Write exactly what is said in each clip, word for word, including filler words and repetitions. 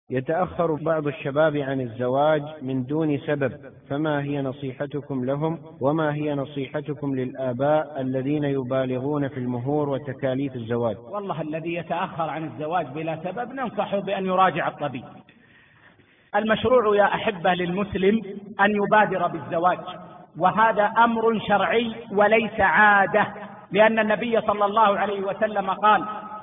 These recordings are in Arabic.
يتأخر بعض الشباب عن الزواج من دون سبب، فما هي نصيحتكم لهم؟ وما هي نصيحتكم للآباء الذين يبالغون في المهور وتكاليف الزواج؟ والله الذي يتأخر عن الزواج بلا سبب ننصحه بأن يراجع الطبيب. المشروع يا أحبة للمسلم أن يبادر بالزواج، وهذا أمر شرعي وليس عادة، لأن النبي صلى الله عليه وسلم قال: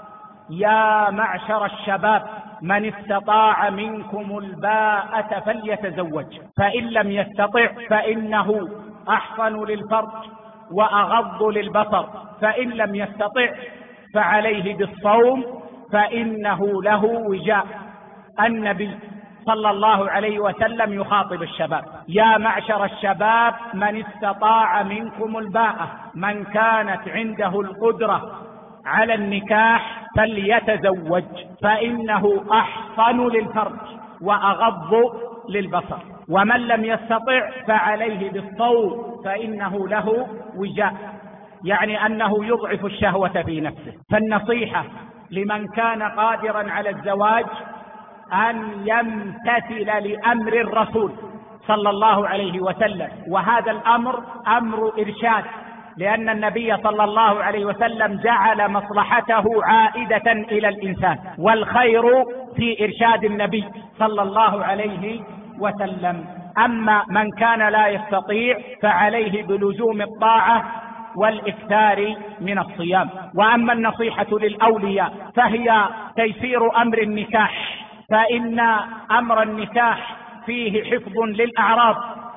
يا معشر الشباب من استطاع منكم الباءة فليتزوج، فإن لم يستطع فإنه أحصن للفرج وأغض للبصر، فإن لم يستطع فعليه بالصوم فإنه له وجاء. النبي صلى الله عليه وسلم يخاطب الشباب: يا معشر الشباب من استطاع منكم الباءة، من كانت عنده القدرة على النكاح فليتزوج، فإنه أحصن للفرج وأغض للبصر، ومن لم يستطع فعليه بالصوم فإنه له وجاء، يعني أنه يضعف الشهوة في نفسه. فالنصيحة لمن كان قادرا على الزواج أن يمتثل لأمر الرسول صلى الله عليه وسلم، وهذا الأمر أمر إرشاد، لأن النبي صلى الله عليه وسلم جعل مصلحته عائدة إلى الإنسان، والخير في إرشاد النبي صلى الله عليه وسلم. أما من كان لا يستطيع فعليه بلزوم الطاعة والإكثار من الصيام. وأما النصيحة للأولياء فهي تيسير أمر النكاح، فإن أمر النكاح فيه حفظ للأعراض،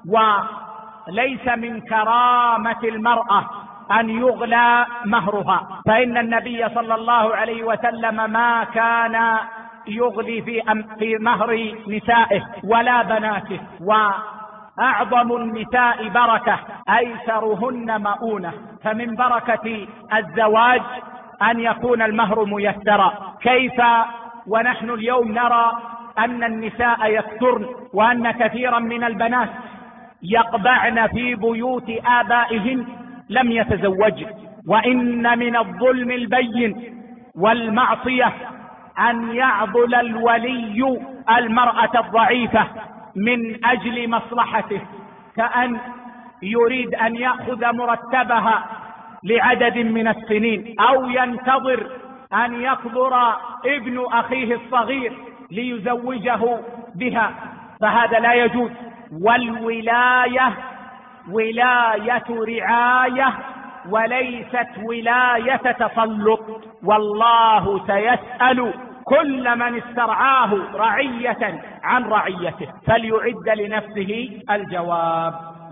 وليس من كرامة المرأة أن يغلى مهرها، فإن النبي صلى الله عليه وسلم ما كان يغلي في, في مهر نسائه ولا بناته. وأعظم النساء بركة أيسرهن مؤونة، فمن بركة الزواج أن يكون المهر ميسرا. كيف ونحن اليوم نرى أن النساء يكثرن، وأن كثيرا من البنات يقبعن في بيوت آبائهن لم يتزوجن. وإن من الظلم البين والمعصية أن يعضل الولي المرأة الضعيفة من أجل مصلحته، كأن يريد أن يأخذ مرتبها لعدد من السنين، أو ينتظر أن يكبر ابن أخيه الصغير ليزوجه بها، فهذا لا يجوز. والولاية ولاية رعاية وليست ولاية تسلط، والله سيسأل كل من استرعاه رعية عن رعيته، فليعد لنفسه الجواب.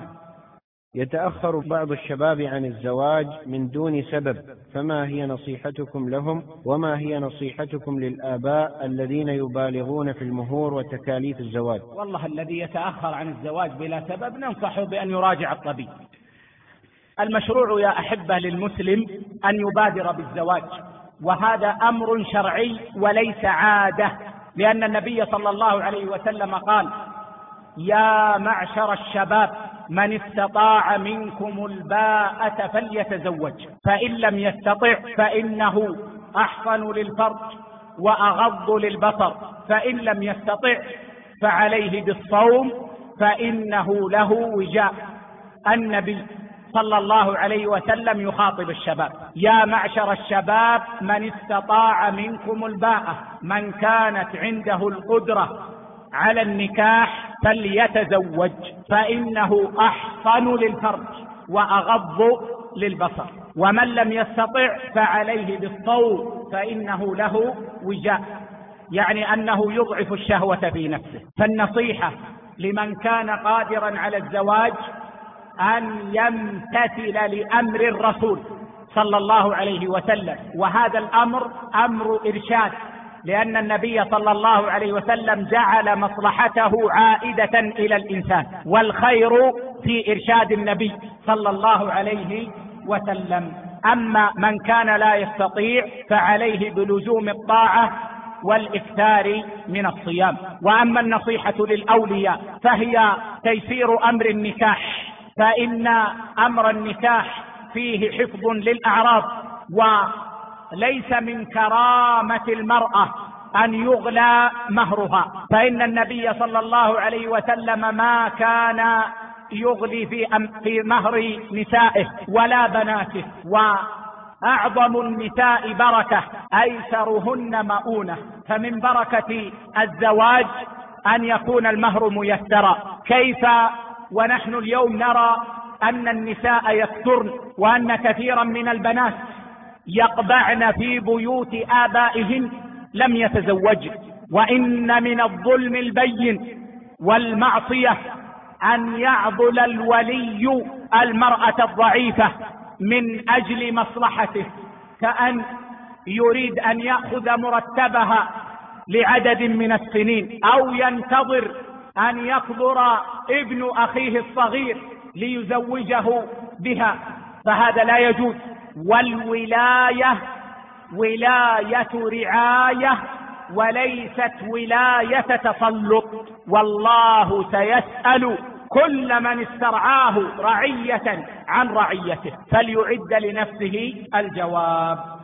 يتأخر بعض الشباب عن الزواج من دون سبب، فما هي نصيحتكم لهم؟ وما هي نصيحتكم للآباء الذين يبالغون في المهور وتكاليف الزواج؟ والله الذي يتأخر عن الزواج بلا سبب ننصحه بأن يراجع الطبيب. المشروع يا أحبة للمسلم أن يبادر بالزواج، وهذا أمر شرعي وليس عادة، لأن النبي صلى الله عليه وسلم قال: يا معشر الشباب من استطاع منكم الباءة فليتزوج، فإن لم يستطع فإنه أحصن للفرج وأغض للبصر، فإن لم يستطع فعليه بالصوم فإنه له وجاء. النبي صلى الله عليه وسلم يخاطب الشباب: يا معشر الشباب من استطاع منكم الباءة، من كانت عنده القدرة على النكاح فليتزوج، فإنه أحصن للفرج وأغض للبصر، ومن لم يستطع فعليه بالصوم فإنه له وجاء، يعني أنه يضعف الشهوة في نفسه. فالنصيحة لمن كان قادرا على الزواج أن يمتثل لأمر الرسول صلى الله عليه وسلم، وهذا الأمر أمر إرشاد، لأن النبي صلى الله عليه وسلم جعل مصلحته عائدة إلى الإنسان، والخير في إرشاد النبي صلى الله عليه وسلم. أما من كان لا يستطيع فعليه بلزوم الطاعة والإكثار من الصيام. وأما النصيحة للأولياء فهي تيسير أمر النكاح، فإن أمر النكاح فيه حفظ للأعراض، وليس من كرامة المرأة أن يغلى مهرها، فإن النبي صلى الله عليه وسلم ما كان يغلي في في مهر نسائه ولا بناته، وأعظم النساء بركة أيسرهن مؤونة، فمن بركة الزواج أن يكون المهر ميسرا. كيف ونحن اليوم نرى أن النساء يكثرن وأن كثيرا من البنات يقبعن في بيوت آبائهن لم يتزوجن، وإن من الظلم البين والمعصية أن يعضل الولي المرأة الضعيفة من أجل مصلحته، كأن يريد أن يأخذ مرتبها لعدد من السنين، أو ينتظر أن يكبر ابن أخيه الصغير ليزوجه بها، فهذا لا يجوز. والولاية ولاية رعاية وليست ولاية تسلط، والله سيسأل كل من استرعاه رعية عن رعيته، فليعد لنفسه الجواب.